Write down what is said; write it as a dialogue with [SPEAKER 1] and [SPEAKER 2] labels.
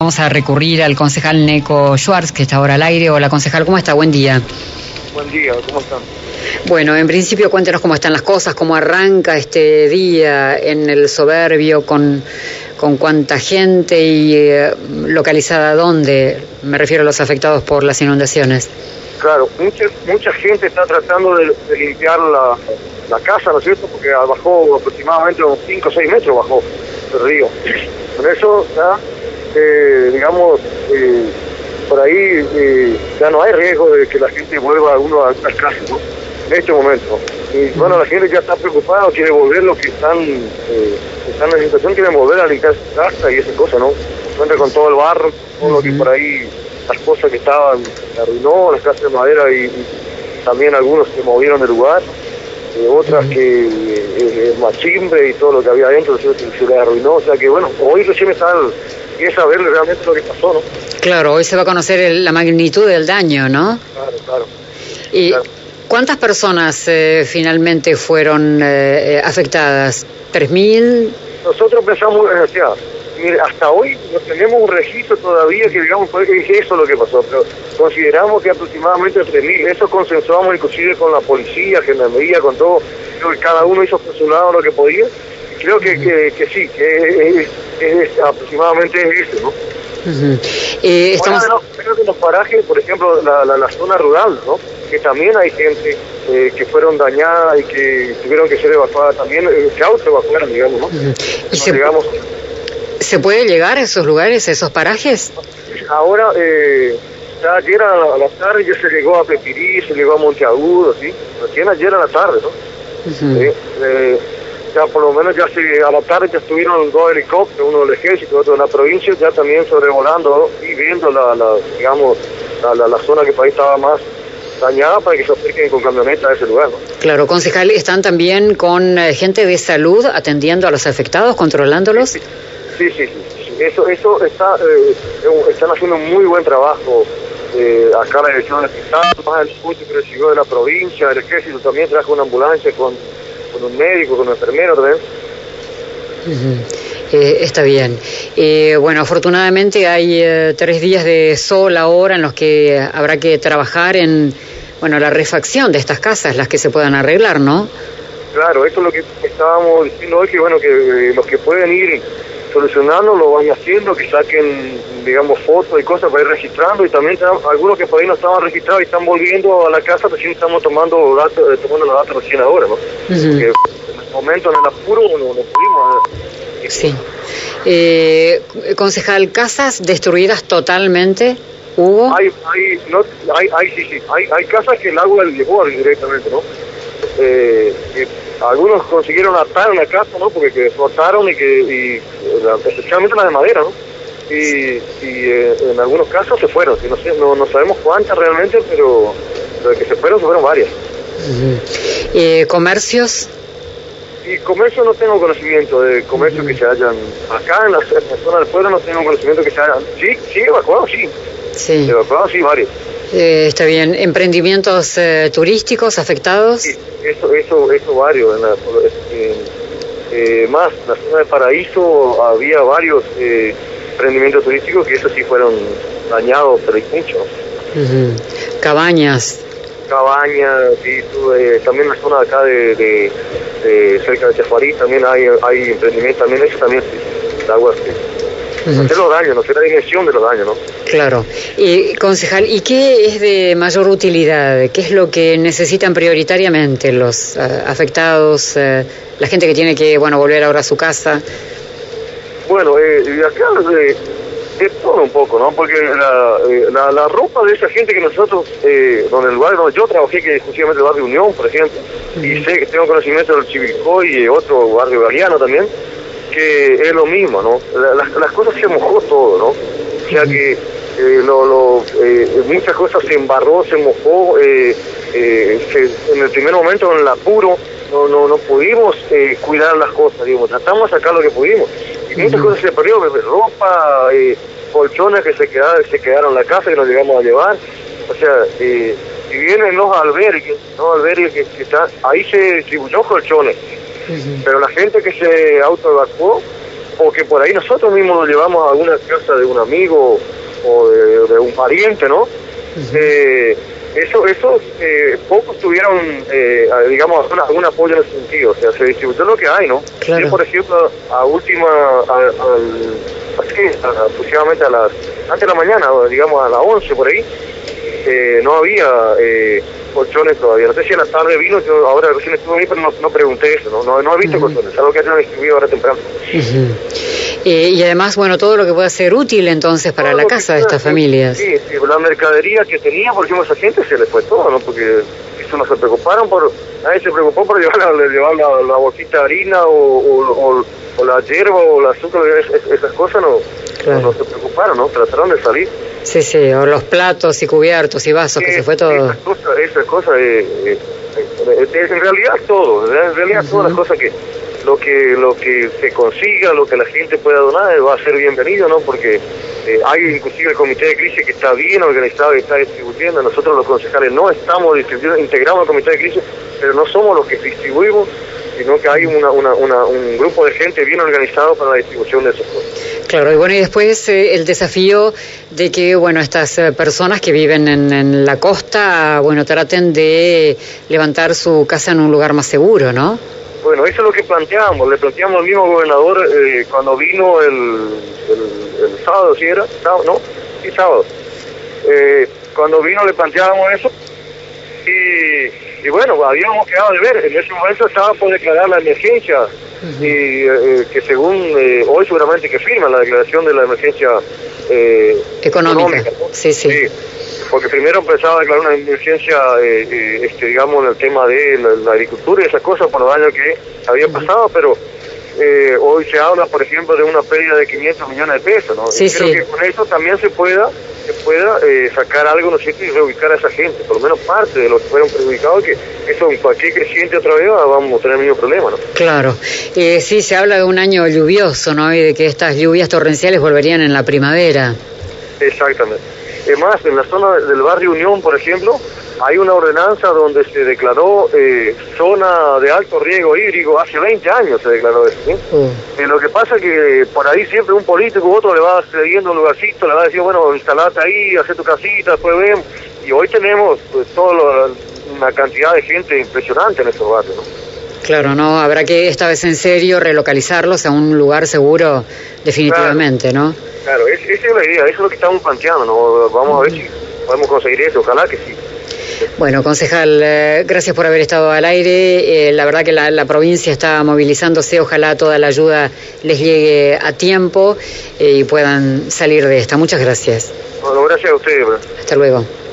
[SPEAKER 1] vamos a recurrir al concejal Neco Schwartz, que está ahora al aire. Hola, concejal, ¿cómo está? Buen día.
[SPEAKER 2] Buen día, ¿cómo están?
[SPEAKER 1] Bueno, en principio cuéntenos cómo están las cosas, cómo arranca este día en el Soberbio, con cuánta gente y localizada dónde, me refiero a los afectados por las inundaciones.
[SPEAKER 2] Claro, mucha gente está tratando de limpiar la casa, ¿no es cierto? Porque bajó aproximadamente unos 5 o 6 metros bajó el río. Por eso ya, por ahí ya no hay riesgo de que la gente vuelva a casa, ¿no? En este momento. Y bueno, la gente ya está preocupada, quiere volver los que están en la situación, quieren volver a limpiar su casa y esa cosa, ¿no? Cuenta con todo el barro, todo lo que por ahí, las cosas que estaban, se arruinó, las casas de madera y también algunos se movieron del lugar, otras que machimbre y todo lo que había adentro se les arruinó, o sea que bueno, hoy recién empieza a ver realmente lo que pasó, ¿no?
[SPEAKER 1] Claro, hoy se va a conocer la magnitud del daño, ¿no?
[SPEAKER 2] Claro.
[SPEAKER 1] Y
[SPEAKER 2] claro.
[SPEAKER 1] ¿Cuántas personas finalmente fueron afectadas? ¿3.000?
[SPEAKER 2] Nosotros pensamos, mire, hasta hoy no tenemos un registro todavía que digamos que es eso lo que pasó, pero consideramos que aproximadamente 3.000, eso consensuamos inclusive con la policía, gendarmería, con todo, creo que cada uno hizo por su lado lo que podía, y creo que sí, que es aproximadamente eso, ¿no?
[SPEAKER 1] Estamos...
[SPEAKER 2] Bueno, en los parajes, por ejemplo, la zona rural, ¿no? Que también hay gente que fueron dañadas y que tuvieron que ser evacuadas también, que autoevacuaron, digamos, ¿no?
[SPEAKER 1] ¿Y se puede llegar a esos lugares, a esos parajes?
[SPEAKER 2] Ahora, ya ayer a la tarde ya se llegó a Pepirí, se llegó a Monteagudo, ¿sí? Recién ayer a la tarde, ¿no? Ya por lo menos a la tarde ya estuvieron 2 helicópteros, uno del ejército, otro de la provincia, ya también sobrevolando, ¿no? Y viendo la zona que por ahí estaba más dañada para que se acerquen con camioneta a ese lugar, ¿no? Claro,
[SPEAKER 1] concejal, ¿están también con gente de salud atendiendo a los afectados, controlándolos?
[SPEAKER 2] Sí. Eso están haciendo un muy buen trabajo acá la dirección del hospital, más el apoyo que recibió de la provincia, el ejército también trajo una ambulancia con un médico, con un enfermero también.
[SPEAKER 1] Está bien. Bueno, afortunadamente hay 3 días de sol ahora en los que habrá que trabajar en la refacción de estas casas, las que se puedan arreglar, ¿no?
[SPEAKER 2] Claro, eso es lo que estábamos diciendo hoy, que bueno, que los que pueden ir solucionando lo van haciendo, que saquen, digamos, fotos y cosas para ir registrando, y también algunos que por ahí no estaban registrados y están volviendo a la casa, recién estamos tomando los datos recién ahora, ¿no? Porque en el momento, en el apuro, no pudimos.
[SPEAKER 1] Sí. Concejal, ¿casas destruidas totalmente hubo?
[SPEAKER 2] Hay casas que el agua llegó directamente, ¿no? Algunos consiguieron atar una casa, ¿no? Porque flotaron especialmente las de madera, ¿no? Y en algunos casos se fueron, no sabemos cuántas realmente, pero que se fueron varias.
[SPEAKER 1] ¿Comercios?
[SPEAKER 2] Y comercio no tengo conocimiento de comercios que se hayan acá en la zona del pueblo, no tengo conocimiento que se hayan evacuados, sí. Evacuados, sí, varios.
[SPEAKER 1] Está bien. ¿Emprendimientos turísticos afectados?
[SPEAKER 2] Sí, eso varios. Más, en la zona de Paraíso había varios emprendimientos turísticos que esos sí fueron dañados, pero hay muchos.
[SPEAKER 1] Cabañas,
[SPEAKER 2] sí, también en la zona de acá de cerca de Chafarí también hay emprendimiento, también eso también sí, el agua no sé los daños, no sé la dimensión de los daños, ¿no?
[SPEAKER 1] Claro. Concejal, ¿y qué es de mayor utilidad? ¿Qué es lo que necesitan prioritariamente los afectados, la gente que tiene que volver ahora a su casa?
[SPEAKER 2] Bueno, de acá de todo un poco, ¿no? Porque la ropa de esa gente que nosotros, donde el lugar donde yo trabajé, que exclusivamente el barrio Unión, por ejemplo, y sé que tengo conocimiento del Chivilcoy y otro barrio Galeano también, que es lo mismo, ¿no? Las cosas se mojó todo, ¿no? O sea que muchas cosas se embarró, se mojó, en el primer momento en el apuro no pudimos cuidar las cosas, digamos, tratamos de sacar lo que pudimos. Y muchas cosas se perdió, ropa, colchones que se quedaron en la casa que nos llegamos a llevar. O sea, si vienen los albergues que están, ahí se distribuyó colchones, pero la gente que se autoevacuó o que por ahí nosotros mismos lo llevamos a alguna casa de un amigo o de un pariente, ¿no? Esos pocos tuvieron, digamos, algún apoyo en ese sentido, o sea, se distribuyó lo que hay, ¿no?
[SPEAKER 1] Claro.
[SPEAKER 2] Yo, por ejemplo, aproximadamente antes de la mañana, digamos a las 11 por ahí, no había colchones todavía. No sé si a la tarde vino, yo ahora recién estuve ahí, pero no pregunté eso, no he visto colchones, algo que hayan distribuido ahora temprano.
[SPEAKER 1] Y además, bueno, todo lo que pueda ser útil entonces para la casa de estas familias.
[SPEAKER 2] Sí, la mercadería que tenía, por ejemplo, esa gente se les fue todo, ¿no? Porque eso no se preocuparon nadie se preocupó por llevar la bolsita de harina o la hierba o el azúcar, esas cosas no se preocuparon, ¿no? Trataron de salir.
[SPEAKER 1] Sí, o los platos y cubiertos y vasos, que se fue todo.
[SPEAKER 2] Esas cosas, en realidad todo, todas las cosas que lo que se consiga, lo que la gente pueda donar va a ser bienvenido, ¿no? Porque hay inclusive el comité de crisis que está bien organizado y está distribuyendo. Nosotros los concejales no estamos distribuyendo, integramos el comité de crisis, pero no somos los que distribuimos, sino que hay un grupo de gente bien organizado para la distribución de esas cosas.
[SPEAKER 1] Claro, y bueno, y después el desafío de que, bueno, estas personas que viven en la costa, bueno, traten de levantar su casa en un lugar más seguro, ¿no?
[SPEAKER 2] Bueno, eso es lo que le planteamos al mismo gobernador cuando vino el sábado, ¿sí era? ¿No? Sí, sábado. Cuando vino le planteábamos eso y bueno, habíamos quedado de ver, en ese momento estaba por declarar la emergencia y que según hoy seguramente que firman la declaración de la emergencia económica, ¿no? Sí. Porque primero empezaba a declarar una emergencia, digamos, en el tema de la agricultura y esas cosas por los daños que había pasado, pero hoy se habla, por ejemplo, de una pérdida de 500 millones de pesos, ¿no?
[SPEAKER 1] Sí,
[SPEAKER 2] y creo que con eso también se pueda sacar algo, ¿no es cierto?, y reubicar a esa gente, por lo menos parte de los que fueron perjudicados, que eso en cualquier creciente otra vez vamos a tener el mismo problema, ¿no? Claro.
[SPEAKER 1] Sí, se habla de un año lluvioso, ¿no?, y de que estas lluvias torrenciales volverían en la primavera.
[SPEAKER 2] Exactamente. Es más, en la zona del barrio Unión, por ejemplo, hay una ordenanza donde se declaró zona de alto riesgo hídrico, hace 20 años se declaró eso, ¿sí? Lo que pasa es que por ahí siempre un político u otro le va cediendo un lugarcito, le va a decir, bueno, instalate ahí, haz tu casita, después ven. Y hoy tenemos una cantidad de gente impresionante en estos barrios, ¿no?
[SPEAKER 1] Claro, no, habrá que esta vez en serio relocalizarlos a un lugar seguro definitivamente, claro, ¿no?
[SPEAKER 2] Claro, esa es la idea, eso es lo que estamos planteando, ¿no? Vamos a ver si podemos conseguir eso, ojalá que sí.
[SPEAKER 1] Bueno, concejal, gracias por haber estado al aire. La verdad que la provincia está movilizándose, ojalá toda la ayuda les llegue a tiempo y puedan salir de esta. Muchas gracias.
[SPEAKER 2] Bueno, gracias a ustedes.
[SPEAKER 1] Hasta luego.